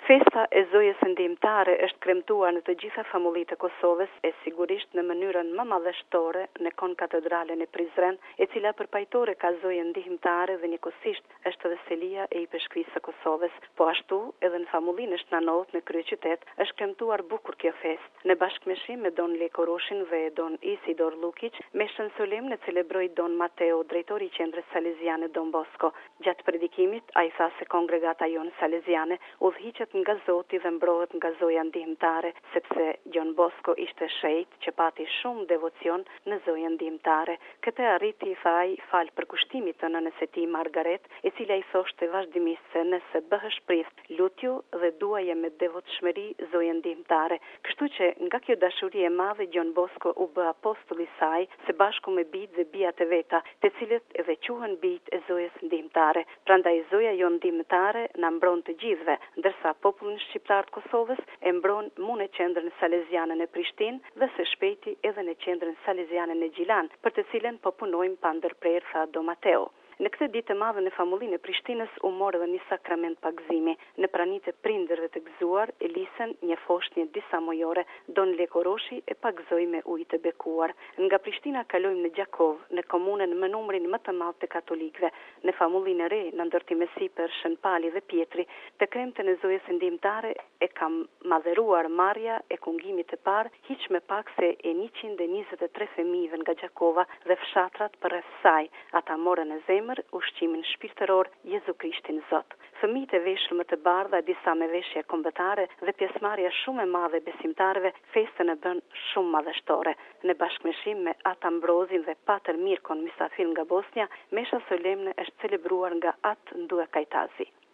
Festa e zojës ndihmëtare është kremtuar në të gjitha famullitë e Kosovës e sigurisht në mënyrën më madhështore në konkatedralen e Prizren, e cila përpajtore ka zojën ndihmëtare dhe njëkohësisht është edhe selia e Ipeshkrisë së Kosovës. Po ashtu, edhe në famullinë e Shnanot në kryeqytet është kremtuar bukur kjo festë. Në bashkëmeshim me Don Leko Roshin dhe Don Isidor Lukic, meshën solemne celebroi Don Mateo, drejtori i qendrës saleziane Don Bosco. Gjatë predikimit, ai tha se kongregata jonë saleziane udhhiqet nga Zoti dhe mbrohet nga zoja ndihmëtare, sepse Don Bosco ishte shejt që pati shumë devocion në zojën ndihmëtare. Këtë arriti, tha ai, fal përkushtimit të nënës së tij Margaret, e cila i thoshte vazhdimisht se nëse bëhesh prith, lutju dhe duaje me devotshmëri zojën ndihmëtare. Kështu që nga kjo dashuri e madhe Don Bosco u bë apostulli i saj, së bashku me bijtë dhe bijat e veta, të cilët edhe quhen bijtë e zojës ndihmëtare. Prandaj zoja jonë ndihmëtare na mbron të gjithëve, ndërsa popullin shqiptar të Kosovës e mbron mu në qendrën saleziane në Prishtinë dhe së shpejti edhe në qendrën saleziane në Gjilan, për të cilën po punojmë pa ndërprerje, tha Don Mateo. Në këtë ditë të madhe në famullinë e Prishtinës u mor edhe një sakrament pagëzimi. Në pranitë e prindërve të gëzuar, Elisën, një foshnjë disa mujore, Don Leko Roshi e pagëzoi me ujë të bekuar. Nga Prishtina kalojmë në Gjakov, në komunën me numrin më të madh të katolikëve. Në famullinë e re, në ndërtim me sipër Shën Pali dhe Pietri, të kremtën e zojës ndihmëtare e ka madhëruar marrja e kungimit të parë, hiç më pak se e 123 fëmijëve nga Gjakova dhe fshatrat përreth saj. Ata morën në zemër ushqimin shpirtëror Jezu Krishtin Zot. Fëmijët e veshur më të bardha, disa me veshje kombëtare dhe pjesëmarrja shumë e madhe e besimtarëve, festën e bën shumë madhështore. Në bashkëmeshim me Ata Ambrozin dhe Pater Mirkon, mysafir nga Bosnja, mesha solemne është celebruar nga At Ndue Kajtazi.